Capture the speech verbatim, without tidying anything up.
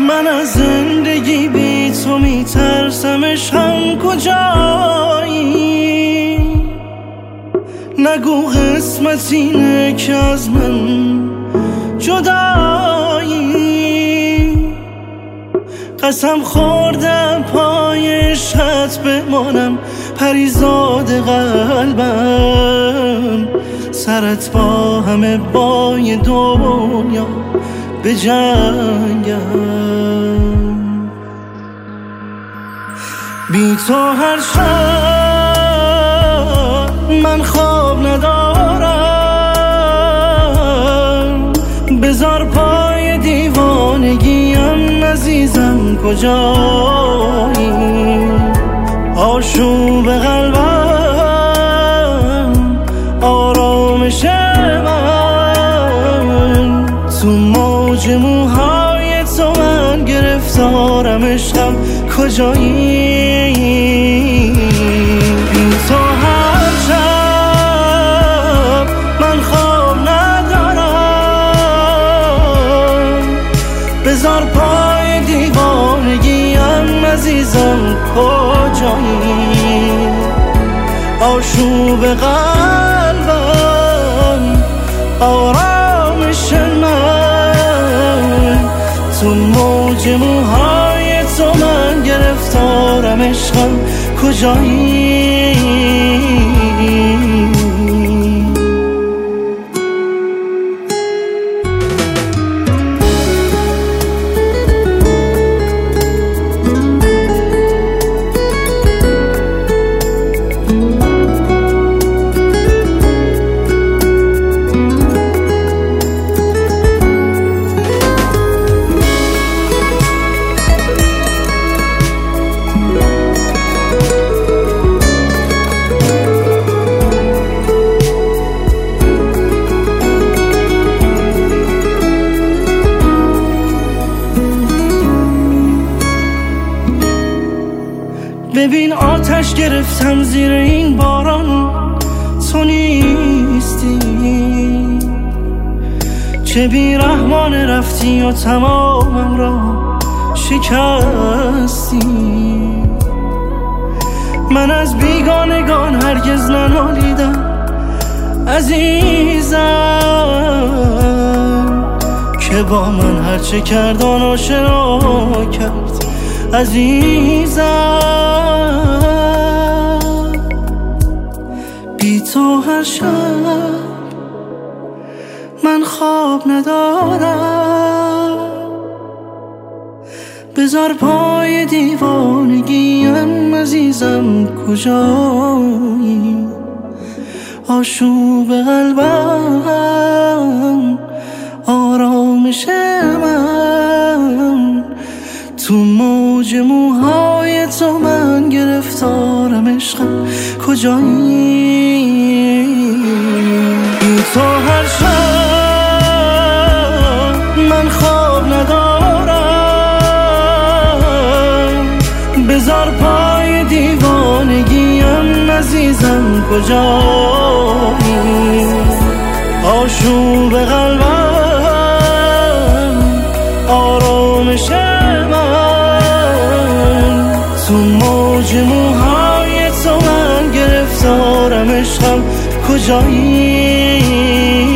من از زندگی بی تو میترسمش، هم کجایی؟ نگو قسمت اینه که از من جدایی. قسم خوردم پای شط بمانم، پریزاد قلبم، سرت با همه بای دنیا به جنگم. بی تو هر شب من خواب ندارم، بذار پای دیوانگیم عزیزم کجایی؟ آشوب قلبم، آرامش من، تو موج موهای تو من گرفتارم عشقم کجایی؟ بی تو هر شب من خواب ندارم، بذار پای دیوانگیم عزیزم کجایی؟ آشوب قلبم، آرامش من، تو موج موهای تو من گرفتارم عشقم کجایی؟ ببین آتش گرفتم زیر این باران، تو نیستی، چه بیرحمانه رفتی و تمامم را شکستی. من از بیگانگان هرگز ننالیدم عزیزم، که با من هرچه کرد آن آشنا کرد عزیزم. بی تو هر شب من خواب ندارم، بذار پای دیوانگیم عزیزم کجایی؟ آشوب قلبم، آرامش من، تو موج موهای تو من گرفتارم عشقم کجایی؟ بی تو هر شب من خواب ندارم، بذار پای دیوانگیم عزیزم کجایی؟ آشوب قلبم، آرامش من، تو موج موهای تو من گرفتارم عشقم کجایی؟